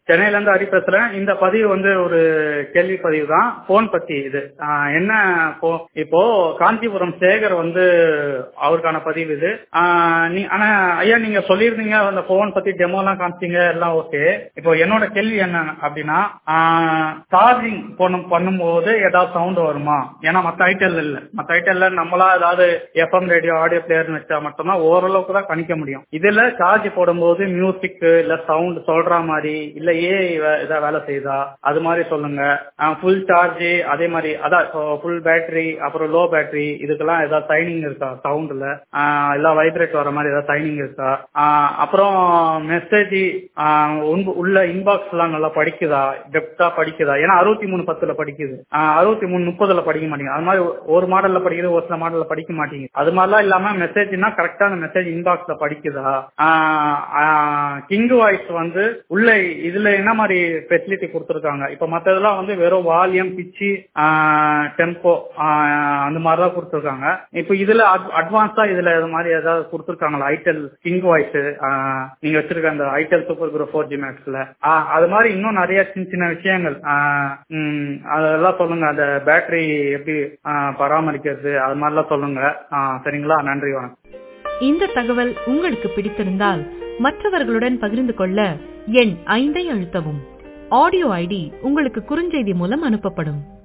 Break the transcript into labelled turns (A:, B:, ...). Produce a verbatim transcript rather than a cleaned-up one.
A: சென்னையில இருந்து ஹரி பேசுறேன். இந்த பதிவு வந்து ஒரு கேள்வி பதிவு தான், போன் பத்தி. இது ஆஹ் என்ன போ- இப்போ காஞ்சிபுரம் சேகர் வந்து அவருக்கான பதிவு இது. ஆஹ் நீ ஆனா ஐயா நீங்க சொல்லியிருந்தீங்க அந்த போன் பத்தி டெமோ எல்லாம் காமிச்சீங்க, எல்லாம் ஓகே. இப்போ என்னோட கேள்வி என்ன அப்படின்னா, சார்ஜிங் பண்ணும் பண்ணும்போது ஏதாவது சவுண்ட் வருமா? ஏன்னா மத்த ஐட்டல் இல்ல, மத்த ஐட்டல்ல நம்மளா ஏதாவது எஃப்எம் ரேடியோ ஆடியோ பிளேயர்னு வச்சா மட்டும்தான் ஓரளவுக்கு தான் கணிக்க முடியும். இதுல சார்ஜ் போடும்போது மியூசிக் இல்ல சவுண்ட் சொல்ற மாதிரி இல்ல ஏ ஏதாவது வேலை செய்யுதா அது மாதிரி சொல்லுங்க. ஃபுல் சார்ஜ் அதே மாதிரி அதான் ஃபுல் பேட்டரி அப்புறம் லோ பேட்டரி இதுக்கெல்லாம் ஏதாவது சைனிங் இருக்கா சவுண்ட்ல, இல்ல வைப்ரேட் வர மாதிரி ஏதாவது சைனிங் இருக்கா? ஆஹ் அப்புறம் மெசேஜ் உள்ள இன்பாக்ஸ் எல்லாம் நல்லா படிக்குதா, டெப்தா படிக்குதா? ஏன்னா அறுபத்தி மூணு பத்துல படிக்குது, அறுபத்தி மூணு முப்பதுல படிக்க மாட்டேங்குது. அது மாதிரி ஒரு மாடல்ல படிக்குது, ஒரு சில மாடல்ல படிக்க மாட்டேங்குது. அது மாதிரிலாம் இல்லாம மெசேஜ்னா கரெக்டான மெசேஜ் இன்பாக்ஸ்ல படிக்குதா? கிங் வாய்ஸ் வந்து உள்ள இதுல என்ன மாதிரி ஃபெசிலிட்டி கொடுத்துருக்காங்க? இப்ப மத்ததெல்லாம் வந்து வெறும் வால்யூம் பிச்சு டெம்போ அந்த மாதிரிதான் கொடுத்துருக்காங்க. இப்ப இதுல அட்வான்ஸா இதுல இது மாதிரி ஏதாவது கொடுத்துருக்காங்களா? ஐடெல் கிங் வாய்ஸ் நீங்க வச்சிருக்க அந்த itel super Guru four G மேக்ஸ்ல அது மாதிரி இன்னும் நிறைய சின்ன சின்ன விஷயங்கள் அதெல்லாம் சொல்லுங்க. அந்த பேட்டரி எப்படி பராமரிக்கிறது அது மாதிரிலாம் சொல்லுங்க. சரிங்களா? நன்றி, வணக்கம்.
B: இந்த தகவல் உங்களுக்கு பிடித்திருந்தால் மற்றவர்களுடன் பகிர்ந்து கொள்ள எண் ஐந்தை அழுத்தவும். ஆடியோ ஐடி உங்களுக்கு குறுஞ்செய்தி மூலம் அனுப்பப்படும்.